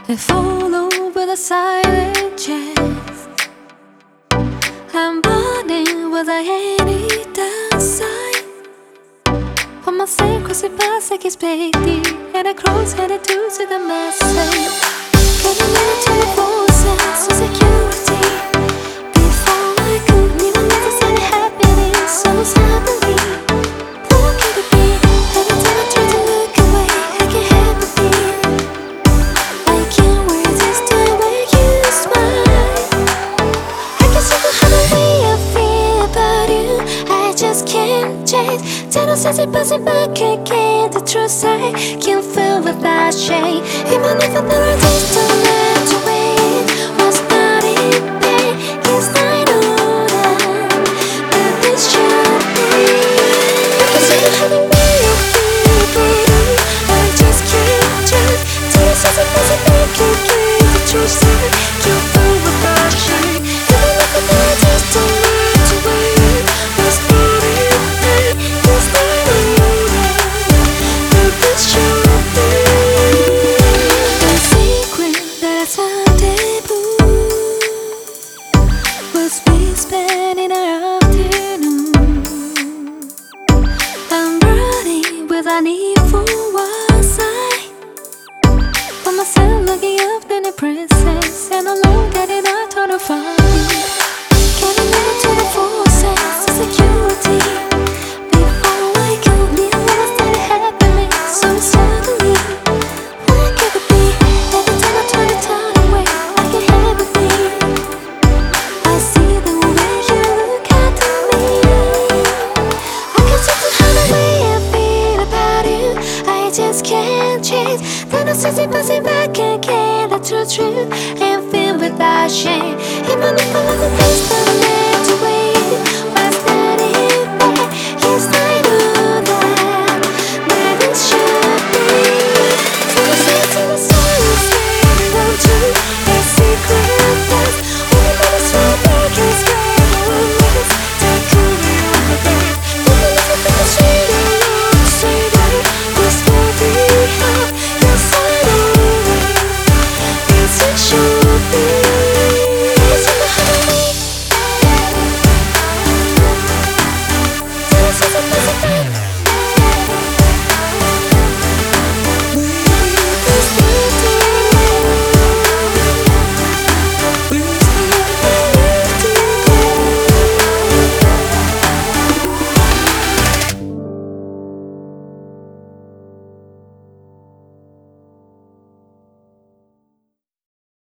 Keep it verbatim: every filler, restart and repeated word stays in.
They follow with a silent chance. I'm burning with a any downside. For my secrecy past like it's baby, and I cross headed to see the message. Getting into the forces of security. Before I could even necessarily happening so suddenly. What could it be? Every time I try to look away, I can't help but feel I can't resist the way you smile. I can see the way I feel about you. I just can't change. Ten says it passing by, can't get the truth. I can't feel without shame. Even if I never taste to learn to wait, was not in pain. Yes, I know that, but this should be. I can see the way I feel about you. I just can't change. Ten says it passing by, can't get the truth. I can't feel without shame. Even if I never taste to learn to wait, was not in pain. Yes, I know that, but this should be. The secret that I found taboo was we spent in our afternoon. I'm running with a need for one side. For myself looking up in the princess, and alone getting out to the fight. Getting into the forces of security. Before I could even understand it happening so suddenly. What could it be? Every time I try to turn away, I can't help but feel I see the way you look at me. I can see the way I feel about you. I just can't change. Then I see it passing by, can't get the truth, truth, and feel without shame. Even if I love the place.